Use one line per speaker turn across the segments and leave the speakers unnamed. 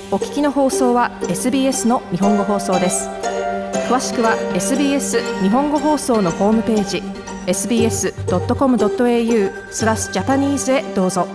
お聞きの放送は SBS の日本語放送です。詳しくは SBS 日本語放送のホームページ sbs.com.au/Japanese へどうぞ。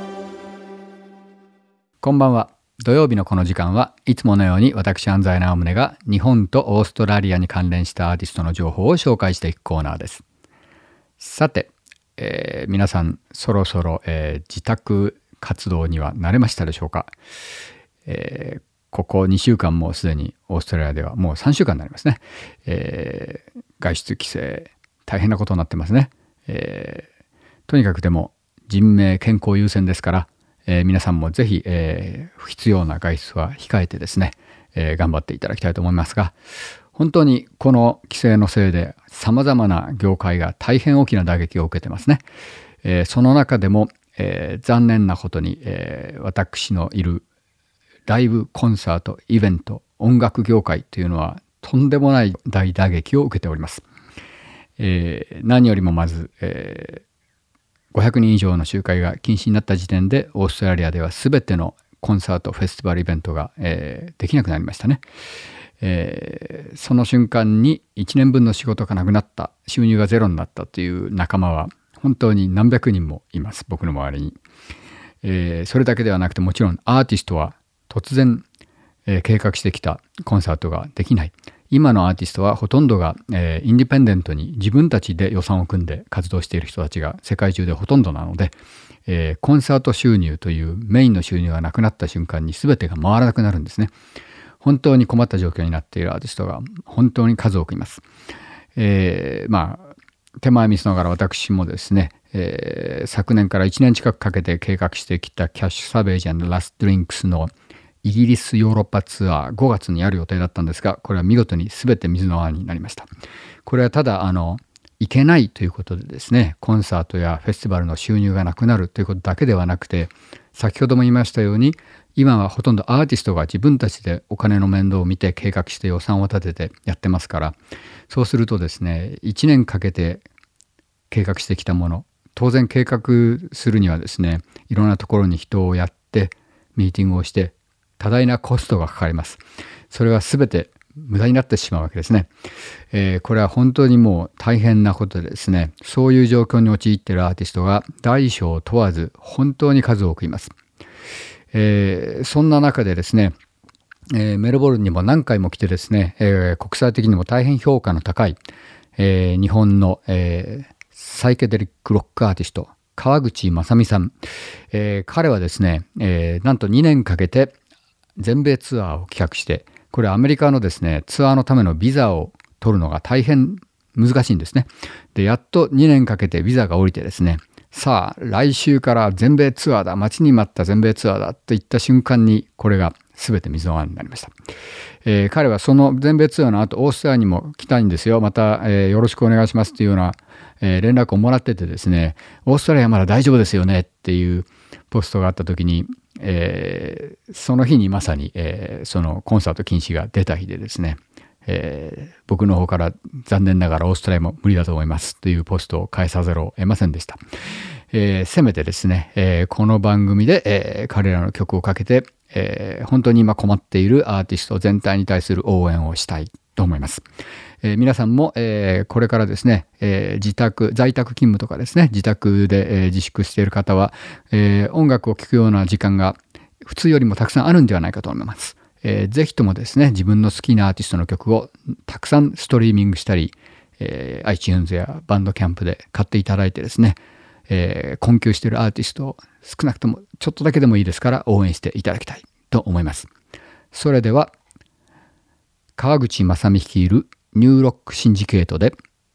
こんばんは。土曜日のこの時間はいつものように私安西直宗が日本とオーストラリアに関連したアーティストの情報を紹介していくコーナーです。さて、皆さんそろそろ、自宅活動には慣れましたでしょうか。ここ2週間もすでにオーストラリアではもう3週間になりますね。外出規制大変なことになってますね。とにかくでも人命健康優先ですから、皆さんもぜひ、不必要な外出は控えてですね、頑張っていただきたいと思いますが、本当にこの規制のせいで様々な業界が大変大きな打撃を受けてますね。その中でも、残念なことに、私のいるライブコンサートイベント音楽業界というのはとんでもない大打撃を受けております。何よりもまず、500人以上の集会が禁止になった時点でオーストラリアでは全てのコンサートフェスティバルイベントが、できなくなりましたね。その瞬間に1年分の仕事がなくなった、収入がゼロになったという仲間は本当に何百人もいます、僕の周りに。それだけではなくて、もちろんアーティストは突然、計画してきたコンサートができない。今のアーティストはほとんどが、インディペンデントに自分たちで予算を組んで活動している人たちが世界中でほとんどなので、コンサート収入というメインの収入がなくなった瞬間に全てが回らなくなるんですね。本当に困った状況になっているアーティストが本当に数多くいます。手前味噌ながら私もですね、昨年から1年近くかけて計画してきたキャッシュサベージ&ラストドリンクスのイギリスヨーロッパツアー5月にやる予定だったんですが、これは見事に全て水の泡になりました。これはただ行けないということでですね、コンサートやフェスティバルの収入がなくなるということだけではなくて、先ほども言いましたように、今はほとんどアーティストが自分たちでお金の面倒を見て計画して予算を立ててやってますから、そうするとですね、1年かけて計画してきたもの、当然計画するにはですね、いろんなところに人をやってミーティングをして多大なコストがかかります。それは全て無駄になってしまうわけですね。これは本当にもう大変なことでですね、そういう状況に陥っているアーティストが大小問わず本当に数多くいます。そんな中でですね、メルボルンにも何回も来てですね、国際的にも大変評価の高い、日本の、サイケデリックロックアーティスト川口正美さん、彼はですね、なんと2年かけて全米ツアーを企画して、これアメリカのですねツアーのためのビザを取るのが大変難しいんですね。で、やっと2年かけてビザが下りてですね、さあ来週から全米ツアーだ、待ちに待った全米ツアーだといった瞬間にこれが全て水の泡になりました。彼はその全米ツアーの後オーストラリアにも来たいんですよ、また、よろしくお願いしますというような、連絡をもらっててですね、オーストラリアはまだ大丈夫ですよねっていうポストがあった時に、その日にまさに、そのコンサート禁止が出た日でですね、僕の方から残念ながらオーストラリアも無理だと思いますというポストを返さざるを得ませんでした。せめてですね、この番組で、彼らの曲をかけて、本当に今困っているアーティスト全体に対する応援をしたいと思います。皆さんも、これからですね、在宅勤務とかですね、自宅で、自粛している方は、音楽を聴くような時間が普通よりもたくさんあるんではないかと思います。ぜひともですね、自分の好きなアーティストの曲をたくさんストリーミングしたり、iTunes やバンドキャンプで買っていただいてですね、困窮しているアーティストを少なくともちょっとだけでもいいですから応援していただきたいと思います。それでは川口正美率いるニューロックシンジケートで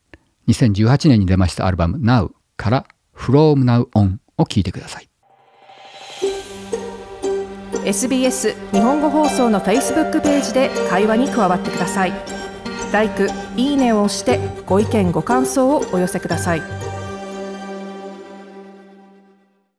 2018年に出ましたアルバム Now から From Now On を聴いてください。
SBS 日本語放送の Facebook ページで会話に加わってください。LIKE、いいねを押してご意見ご感想をお寄せください。